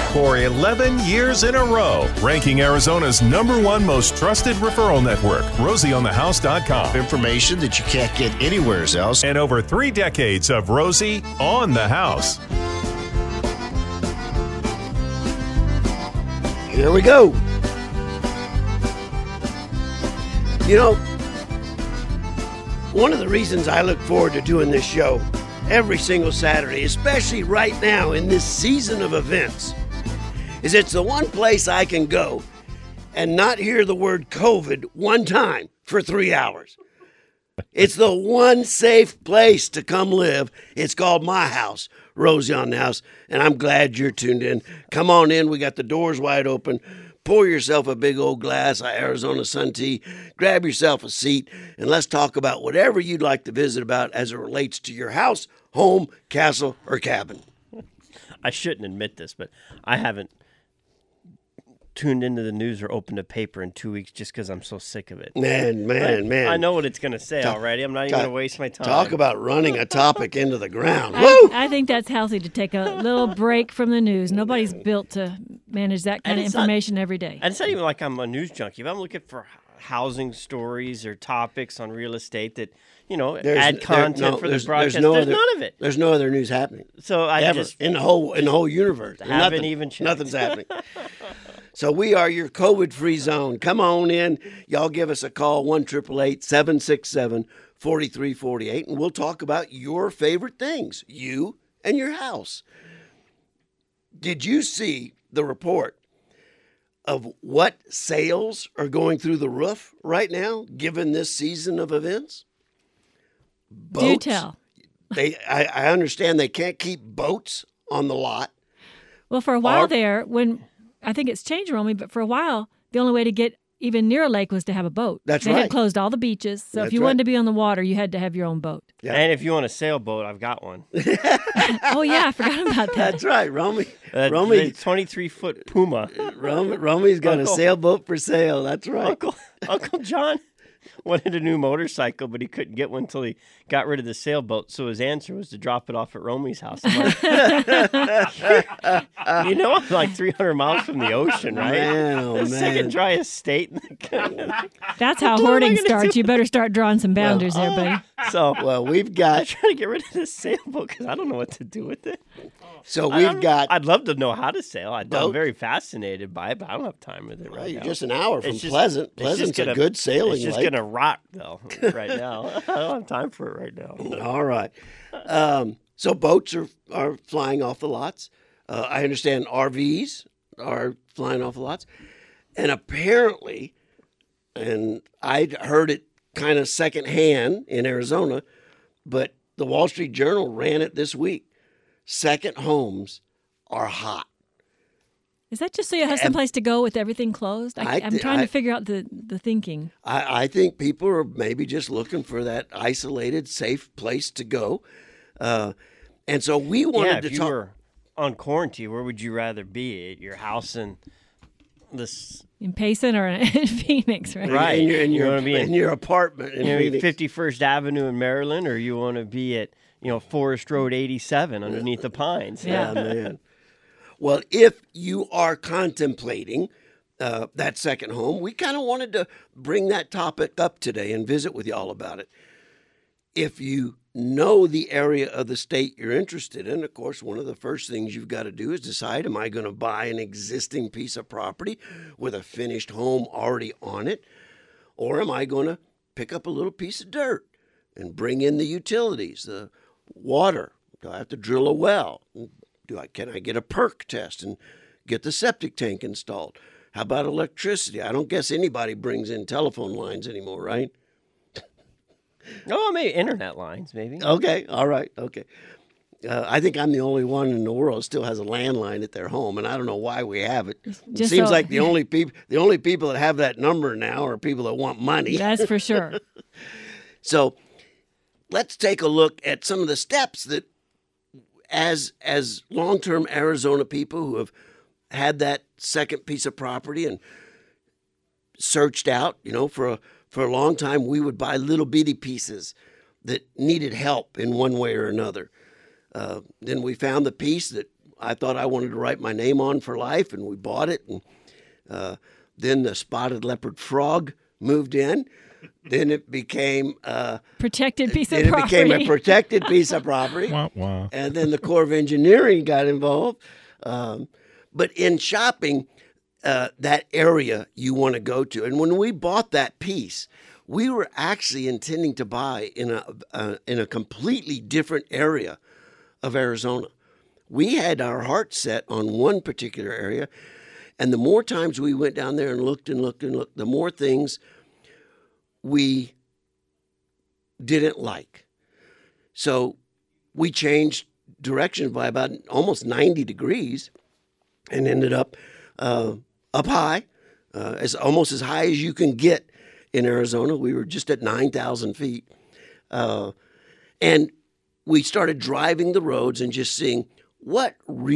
for 11 years in a row, ranking Arizona's #1 most trusted referral network, RosieOnTheHouse.com. Information that you can't get anywhere else. And over 3 decades of Rosie on the House. Here we go. You know, one of the reasons I look forward to doing this show every single Saturday, especially right now in this season of events, is it's the one place I can go and not hear the word COVID one time for 3 hours. It's the one safe place to come live. It's called my house, Rosie on the House, and I'm glad you're tuned in. Come on in. We got the doors wide open. Pour yourself a big old glass of Arizona Sun Tea. Grab yourself a seat, and let's talk about whatever you'd like to visit about as it relates to your house, home, castle, or cabin. I shouldn't admit this, but I haven't tuned into the news or opened a paper in 2 weeks just because I'm so sick of it. Man. I know what it's going to say already. I'm not even going to waste my time. Talk about running a topic into the ground. I think that's healthy to take a little break from the news. Nobody's built to manage that kind of information every day. And it's not even like I'm a news junkie. If I'm looking for housing stories or topics on real estate that, add content for the broadcast, there's none of it. There's no other news happening. So I ever just in the whole universe. Haven't even checked. Nothing's happening. So we are your COVID-free zone. Come on in. Y'all give us a call, 1-888-767-4348, and we'll talk about your favorite things, you and your house. Did you see the report of what sales are going through the roof right now, given this season of events? Boats. Do tell. I understand they can't keep boats on the lot. Well, for a while I think it's changed, Romy, but for a while, the only way to get even near a lake was to have a boat. That's they right. They had closed all the beaches, so if you wanted to be on the water, you had to have your own boat. Yeah. And if you want a sailboat, I've got one. Oh, yeah, I forgot about that. That's right, Romy. The 23-foot Puma. Romy's got a sailboat for sale. That's right. Uncle John wanted a new motorcycle, but he couldn't get one until he got rid of the sailboat. So his answer was to drop it off at Romy's house. I'm like 300 miles from the ocean, right? Man, the second driest state. That's how hoarding starts. You better start drawing some boundaries there, buddy. We've got. I'm trying to get rid of this sailboat because I don't know what to do with it. So we've got. I'd love to know how to sail. I'm very fascinated by it, but I don't have time with it right now. You're just an hour from Pleasant. Pleasant's a good sailing lake. It's just going to rot, though, right now. I don't have time for it right now. All right. So boats are flying off the lots. I understand RVs are flying off the lots. And apparently, and I'd heard it kind of secondhand in Arizona, but the Wall Street Journal ran it this week. Second homes are hot. Is that just so you have someplace to go with everything closed? I'm trying to figure out the thinking. I think people are maybe just looking for that isolated, safe place to go. And so we wanted to talk. If you were on quarantine, where would you rather be? At your house in this... In Payson or in Phoenix, right? Right. In your apartment in Phoenix. 51st Avenue in Maryland, or you want to be at Forest Road 87 underneath the pines. Yeah, man. Well, if you are contemplating that second home, we kind of wanted to bring that topic up today and visit with y'all about it. If you know the area of the state you're interested in, of course, one of the first things you've got to do is decide, am I going to buy an existing piece of property with a finished home already on it? Or am I going to pick up a little piece of dirt and bring in the utilities, the water? Do I have to drill a well? Can I get a perk test and get the septic tank installed? How about electricity? I don't guess anybody brings in telephone lines anymore, right? Oh, maybe internet lines, maybe. Okay, all right, okay. I think I'm the only one in the world that still has a landline at their home, and I don't know why we have it. It seems like the only people that have that number now are people that want money. That's for sure. So let's take a look at some of the steps that, as long-term Arizona people who have had that second piece of property and searched out, for a long time, we would buy little bitty pieces that needed help in one way or another. Then we found the piece that I thought I wanted to write my name on for life, and we bought it. And then the spotted leopard frog moved in. Then it became protected piece of property. property. It became a protected piece of property. Wah, wah. And then the Corps of Engineering got involved. But in shopping, that area you want to go to. And when we bought that piece, we were actually intending to buy in a completely different area of Arizona. We had our heart set on one particular area, and the more times we went down there and looked, the more things we didn't like. So we changed direction by about almost 90 degrees and ended up high, almost as high as you can get in Arizona. We were just at 9,000 feet. And we started driving the roads and just seeing what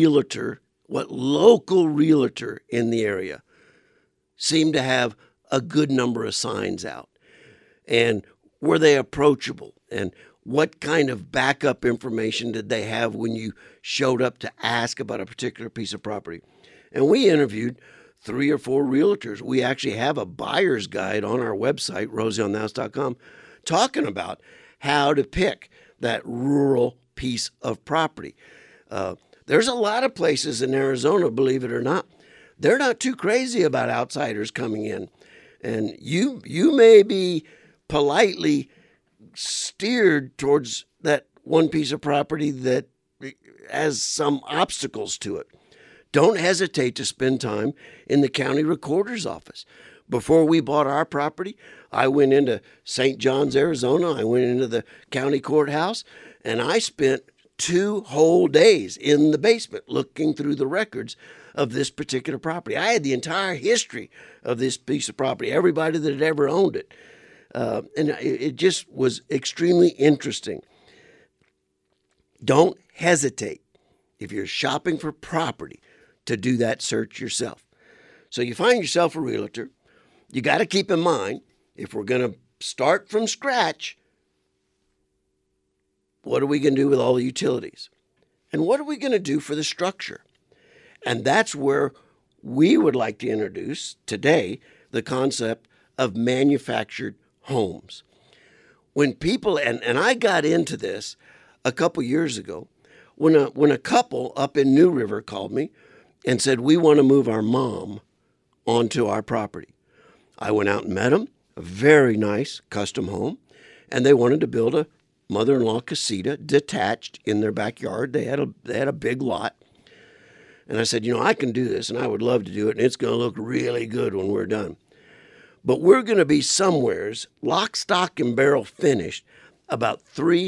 local realtor in the area seemed to have a good number of signs out. And were they approachable? And what kind of backup information did they have when you showed up to ask about a particular piece of property? And we interviewed 3 or 4 realtors. We actually have a buyer's guide on our website, rosieonthehouse.com, talking about how to pick that rural piece of property. There's a lot of places in Arizona, believe it or not, they're not too crazy about outsiders coming in. And you may be politely steered towards that one piece of property that has some obstacles to it. Don't hesitate to spend time in the county recorder's office. Before we bought our property, I went into St. John's, Arizona. I went into the county courthouse, and I spent 2 whole days in the basement looking through the records of this particular property. I had the entire history of this piece of property, everybody that had ever owned it. And it just was extremely interesting. Don't hesitate, if you're shopping for property, to do that search yourself. So you find yourself a realtor. You got to keep in mind, if we're going to start from scratch, what are we going to do with all the utilities? And what are we going to do for the structure? And that's where we would like to introduce today the concept of manufactured homes. When people, and I got into this a couple years ago, when a couple up in New River called me and said, we want to move our mom onto our property. I went out and met them, a very nice custom home, and they wanted to build a mother-in-law casita detached in their backyard. They had a big lot. And I said, I can do this, and I would love to do it, and it's going to look really good when we're done. But we're going to be somewheres, lock, stock, and barrel finished, about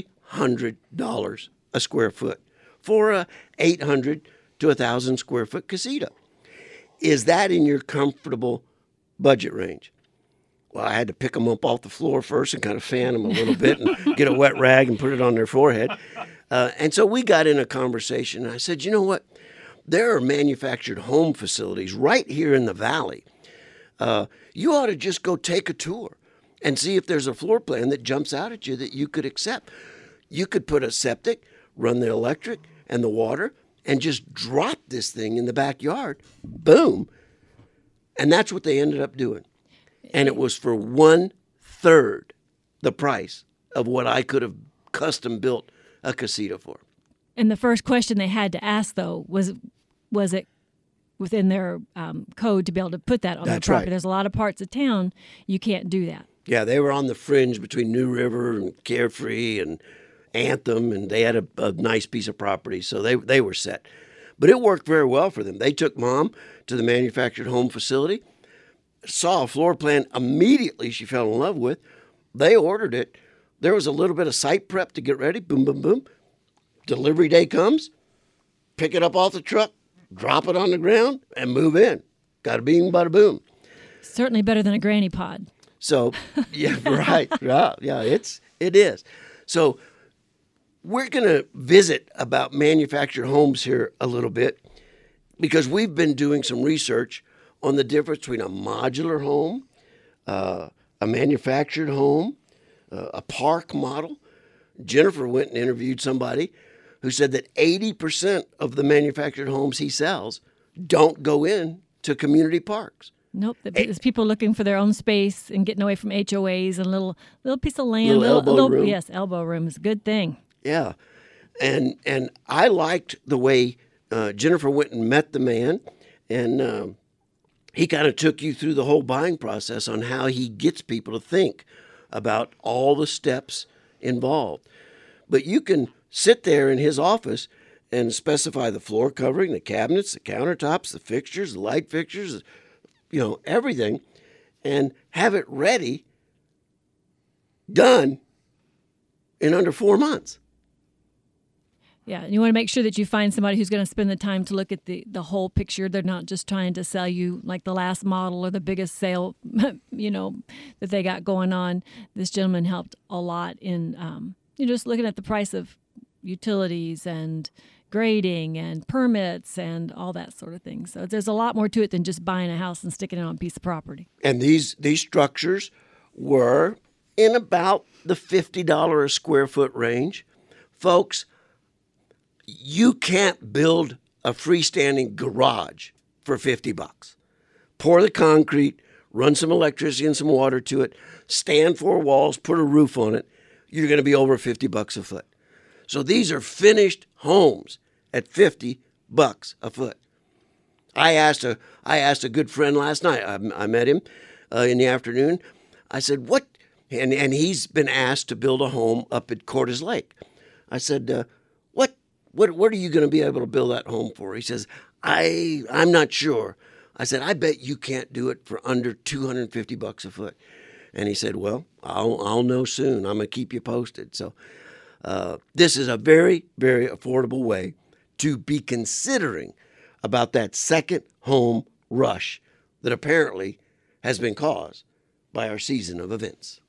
$300 a square foot for a 800 to 1,000 square foot casita. Is that in your comfortable budget range? Well, I had to pick them up off the floor first and kind of fan them a little bit and get a wet rag and put it on their forehead. And so we got in a conversation, and I said, you know what? There are manufactured home facilities right here in the valley. You ought to just go take a tour and see if there's a floor plan that jumps out at you that you could accept. You could put a septic, run the electric and the water, and just drop this thing in the backyard. Boom. And that's what they ended up doing. And it was for 1/3 the price of what I could have custom built a casita for. And the first question they had to ask, though, was it within their code to be able to put that on their property? Right. There's a lot of parts of town you can't do that. Yeah, they were on the fringe between New River and Carefree and Anthem, and they had a nice piece of property, so they were set. But it worked very well for them. They took Mom to the manufactured home facility, saw a floor plan immediately she fell in love with. They ordered it. There was a little bit of site prep to get ready. Boom, boom, boom. Delivery day comes, pick it up off the truck, drop it on the ground, and move in. Got a bing, bada boom. Certainly better than a granny pod. So, yeah, right. Yeah, it is. So we're going to visit about manufactured homes here a little bit because we've been doing some research on the difference between a modular home, a manufactured home, a park model. Jennifer went and interviewed somebody who said that 80% of the manufactured homes he sells don't go in to community parks. Nope. There's people looking for their own space and getting away from HOAs and a little piece of land. Little elbow room. Yes, elbow room is a good thing. Yeah. And I liked the way Jennifer went and met the man, and he kind of took you through the whole buying process on how he gets people to think about all the steps involved. But you can sit there in his office and specify the floor covering, the cabinets, the countertops, the fixtures, the light fixtures, everything, and have it ready, done in under 4 months. Yeah, and you want to make sure that you find somebody who's going to spend the time to look at the whole picture. They're not just trying to sell you like the last model or the biggest sale, that they got going on. This gentleman helped a lot in just looking at the price of utilities and grading and permits and all that sort of thing. So there's a lot more to it than just buying a house and sticking it on a piece of property. And these structures were in about the $50 a square foot range. Folks, you can't build a freestanding garage for $50. Pour the concrete, run some electricity and some water to it, stand 4 walls, put a roof on it. You're going to be over $50 a foot. So these are finished homes at $50 a foot. I asked a good friend last night. I met him in the afternoon. I said, "What?" And he's been asked to build a home up at Cordes Lake. I said, What are you going to be able to build that home for? He says, I'm not sure. I said, I bet you can't do it for under $250 a foot. And he said, well, I'll know soon. I'm going to keep you posted. So this is a very, very affordable way to be considering about that second home rush that apparently has been caused by our season of events.